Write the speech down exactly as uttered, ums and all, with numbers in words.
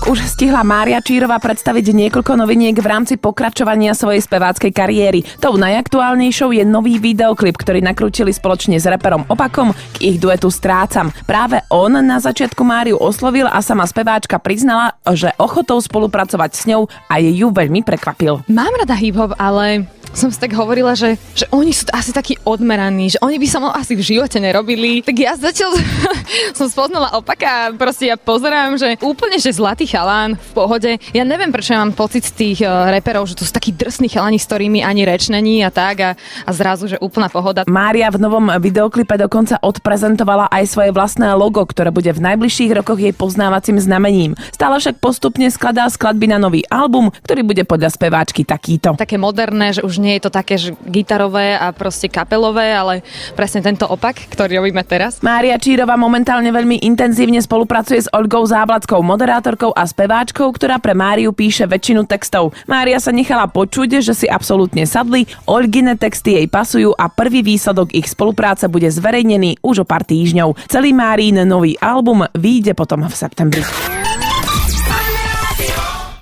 Už stihla Mária Čírová predstaviť niekoľko noviniek v rámci pokračovania svojej speváckej kariéry. Tou najaktuálnejšou je nový videoklip, ktorý nakrútili spoločne s raperom Opakom k ich duetu Strácam. Práve on na začiatku Máriu oslovil a sama speváčka priznala, že ochotou spolupracovať s ňou a ju veľmi prekvapil. Mám rada hip-hop, ale som si tak hovorila, že, že oni sú asi takí odmeraní, že oni by sa mnou asi v živote nerobili. Tak ja zatiaľ som spoznala Opaka a proste ja pozerám, že úplne, že zlatý chalán v pohode. Ja neviem, prečo ja mám pocit z tých uh, reperov, že to sú takí drsní chalani, s ktorými ani reč není a tak a, a zrazu, že úplná pohoda. Mária v novom videoklipe dokonca odprezentovala aj svoje vlastné logo, ktoré bude v najbližších rokoch jej poznávacím znamením. Stále však postupne skladá skladby na nový album, ktorý bude podľa speváčky takýto. Také moderné, že už nie je to také že gitarové a proste kapelové, ale presne tento opak, ktorý robíme teraz. Mária Čírová momentálne veľmi intenzívne spolupracuje s Olgou Záblackou, moderátorkou a speváčkou, ktorá pre Máriu píše väčšinu textov. Mária sa nechala počuť, že si absolútne sadli, Olgine texty jej pasujú a prvý výsledok ich spolupráce bude zverejnený už o pár týždňov. Celý Márin nový album vyjde potom v septembri.